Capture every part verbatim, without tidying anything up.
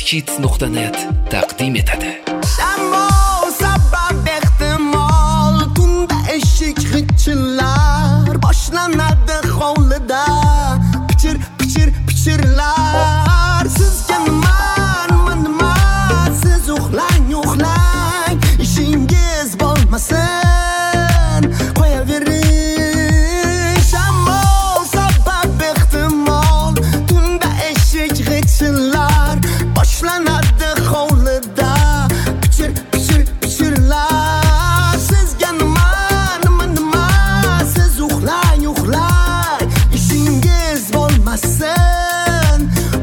cheats nuqta net taqdim etadi. Shamol sabab ehtimol tunda eshik g'ichillar boshlanadi hovlida pichir pichir pichirlar sizga nima nima nima siz uxlang uxlang ishingiz bo'lmasin qo'yavering. Shamol sabab ehtimol tunda eshik g'ichillar boshlanadi hovlida pichir pichir pichirlar sizga nima nima nima siz uxlang uxlang ishingiz bo'lmasin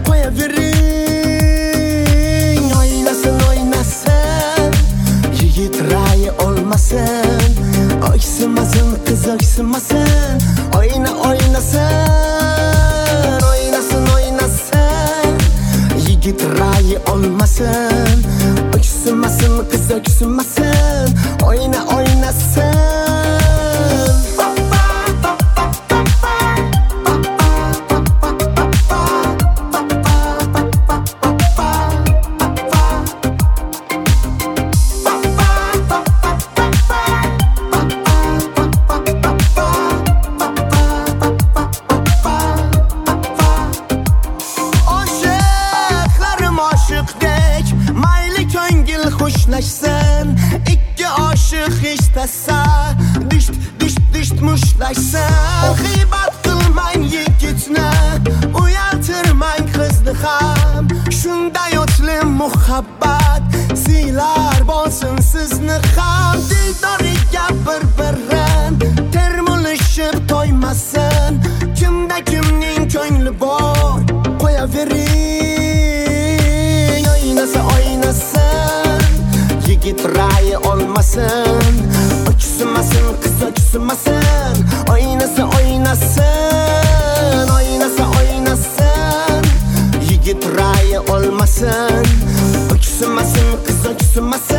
qo'yavering. O'ynasin o'ynasin yigit rayi olmasin o'ysimasin qiz o'ysimasin o'yna o'ynasin o'ynasin o'ynasin yigit rayi olmasin o'ysimasin qiz o'ysimasin o'yna o'ynasin. Xushlashsin ikki oshiq ishtasa disht disht disht mushtlashsin. G'iybat qilmang yigitni uyaltirmang qizni ham shunday o'tli muhabbat siylar bo'lsin sizni ham dildoriga bir birin termulishib to'ymasin kimda kimning ko'ngli bor qo'yavering. O'ynasa o'ynasin yigit rayi olmasin o'chsimasin qiz o'chsimasin o'ynasa o'ynasin o'ynasa o'ynasin yigit rayi olmasin o'chsimasin qiz o'chsimasin